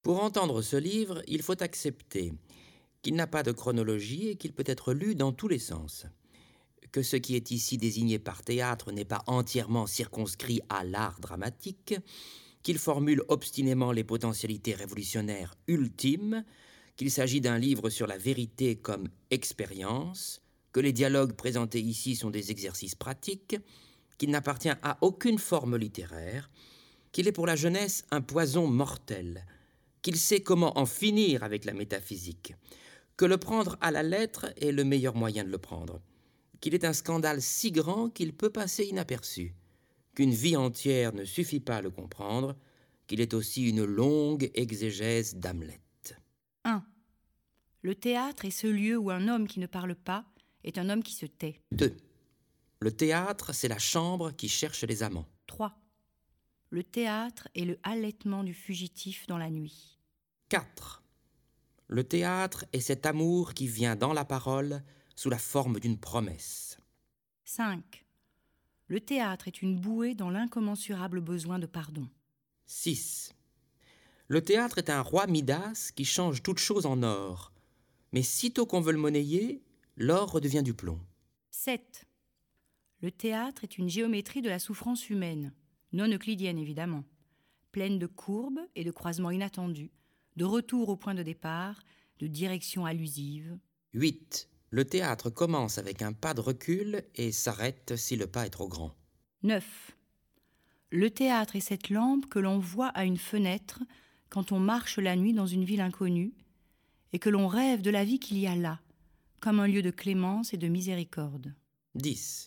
Pour entendre ce livre, il faut accepter qu'il n'a pas de chronologie et qu'il peut être lu dans tous les sens. Que ce qui est ici désigné par théâtre n'est pas entièrement circonscrit à l'art dramatique, qu'il formule obstinément les potentialités révolutionnaires ultimes, qu'il s'agit d'un livre sur la vérité comme expérience, que les dialogues présentés ici sont des exercices pratiques, qu'il n'appartient à aucune forme littéraire, qu'il est pour la jeunesse un poison mortel, qu'il sait comment en finir avec la métaphysique, que le prendre à la lettre est le meilleur moyen de le prendre, qu'il est un scandale si grand qu'il peut passer inaperçu, qu'une vie entière ne suffit pas à le comprendre, qu'il est aussi une longue exégèse d'Hamlet. 1. Le théâtre est ce lieu où un homme qui ne parle pas est un homme qui se tait. 2. Le théâtre, c'est la chambre qui cherche les amants. 3. Le théâtre est le halètement du fugitif dans la nuit. 4. Le théâtre est cet amour qui vient dans la parole sous la forme d'une promesse. 5. Le théâtre est une bouée dans l'incommensurable besoin de pardon. 6. Le théâtre est un roi Midas qui change toute chose en or, mais sitôt qu'on veut le monnayer, l'or redevient du plomb. 7. Le théâtre est une géométrie de la souffrance humaine, non euclidienne évidemment, pleine de courbes et de croisements inattendus, de retour au point de départ, de directions allusives. 8. Le théâtre commence avec un pas de recul et s'arrête si le pas est trop grand. 9. Le théâtre est cette lampe que l'on voit à une fenêtre quand on marche la nuit dans une ville inconnue et que l'on rêve de la vie qu'il y a là, comme un lieu de clémence et de miséricorde. 10.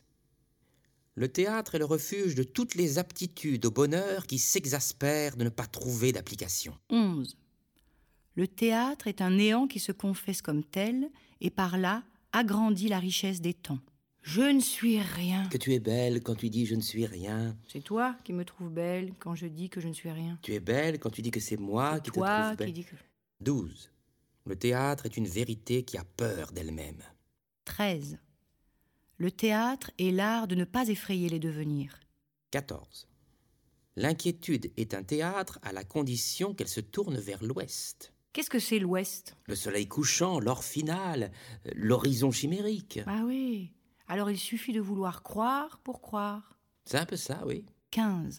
Le théâtre est le refuge de toutes les aptitudes au bonheur qui s'exaspèrent de ne pas trouver d'application. 11. Le théâtre est un néant qui se confesse comme tel et par là agrandit la richesse des temps. Je ne suis rien. Que tu es belle quand tu dis « je ne suis rien ». C'est toi qui me trouves belle quand je dis que je ne suis rien. Tu es belle quand tu dis que c'est moi qui te Toi trouve belle. qui dis que... 12. Le théâtre est une vérité qui a peur d'elle-même. 13. Le théâtre est l'art de ne pas effrayer les devenirs. 14. L'inquiétude est un théâtre à la condition qu'elle se tourne vers l'ouest. Qu'est-ce que c'est l'Ouest ? Le soleil couchant, l'or final, l'horizon chimérique. Ah oui, alors il suffit de vouloir croire pour croire. C'est un peu ça, oui. 15.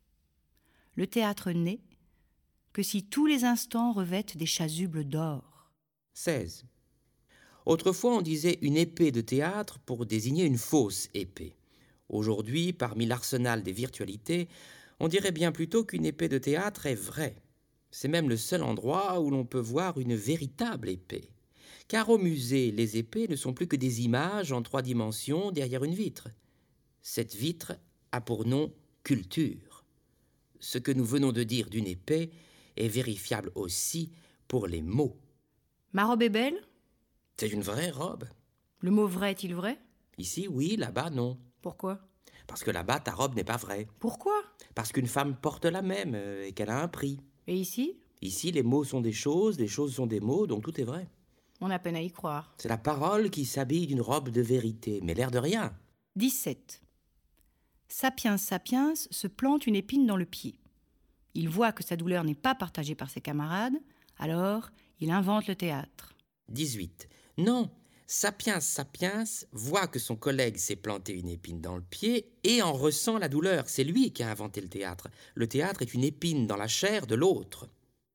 Le théâtre n'est que si tous les instants revêtent des chasubles d'or. 16. Autrefois, on disait une épée de théâtre pour désigner une fausse épée. Aujourd'hui, parmi l'arsenal des virtualités, on dirait bien plutôt qu'une épée de théâtre est vraie. C'est même le seul endroit où l'on peut voir une véritable épée. Car au musée, les épées ne sont plus que des images en 3 dimensions derrière une vitre. Cette vitre a pour nom culture. Ce que nous venons de dire d'une épée est vérifiable aussi pour les mots. Ma robe est belle ? C'est une vraie robe. Le mot vrai est-il vrai ? Ici, oui, là-bas, non. Pourquoi ? Parce que là-bas, ta robe n'est pas vraie. Pourquoi ? Parce qu'une femme porte la même et qu'elle a un prix. Et ici ? Ici, les mots sont des choses sont des mots, donc tout est vrai. On a peine à y croire. C'est la parole qui s'habille d'une robe de vérité, mais l'air de rien. 17. Sapiens sapiens se plante une épine dans le pied. Il voit que sa douleur n'est pas partagée par ses camarades, alors il invente le théâtre. 18. Non, Sapiens sapiens voit que son collègue s'est planté une épine dans le pied et en ressent la douleur. C'est lui qui a inventé le théâtre. Le théâtre est une épine dans la chair de l'autre.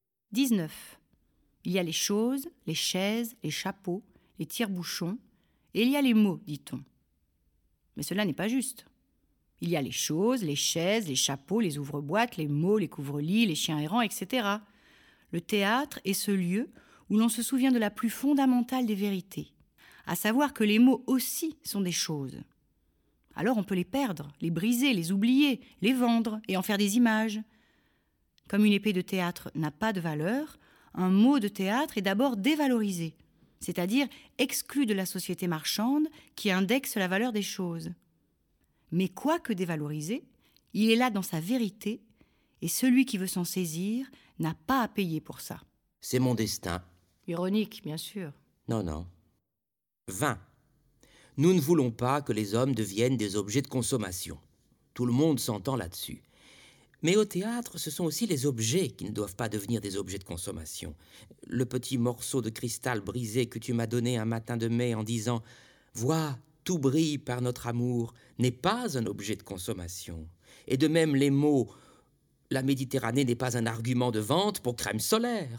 19. Il y a les choses, les chaises, les chapeaux, les tire-bouchons, et il y a les mots, dit-on. Mais cela n'est pas juste. Il y a les choses, les chaises, les chapeaux, les ouvre-boîtes, les mots, les couvre-lits, les chiens errants, etc. Le théâtre est ce lieu où l'on se souvient de la plus fondamentale des vérités, à savoir que les mots aussi sont des choses. Alors on peut les perdre, les briser, les oublier, les vendre et en faire des images. Comme une épée de théâtre n'a pas de valeur, un mot de théâtre est d'abord dévalorisé, c'est-à-dire exclu de la société marchande qui indexe la valeur des choses. Mais quoique dévalorisé, il est là dans sa vérité, et celui qui veut s'en saisir n'a pas à payer pour ça. C'est mon destin. Ironique, bien sûr. Non. 20. Nous ne voulons pas que les hommes deviennent des objets de consommation. Tout le monde s'entend là-dessus. Mais au théâtre, ce sont aussi les objets qui ne doivent pas devenir des objets de consommation. Le petit morceau de cristal brisé que tu m'as donné un matin de mai en disant « Vois, tout brille par notre amour » n'est pas un objet de consommation. Et de même les mots « La Méditerranée n'est pas un argument de vente pour crème solaire ».